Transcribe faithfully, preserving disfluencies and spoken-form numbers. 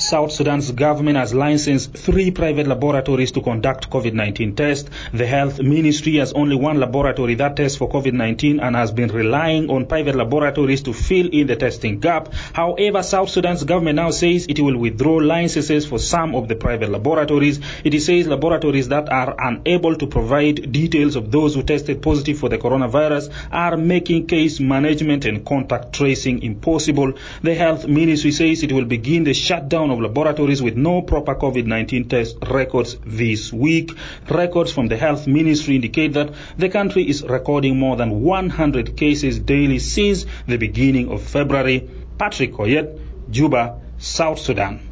South Sudan's government has licensed three private laboratories to conduct COVID nineteen tests. The health ministry has only one laboratory that tests for COVID nineteen and has been relying on private laboratories to fill in the testing gap. However, South Sudan's government now says it will withdraw licenses for some of the private laboratories. It says laboratories that are unable to provide details of those who tested positive for the coronavirus are making case management and contact tracing impossible. The health ministry says it will begin the shutdown of laboratories with no proper COVID nineteen test records this week. Records from the health ministry indicate that the country is recording more than one hundred cases daily since the beginning of February. Patrick Koyet, Juba, South Sudan.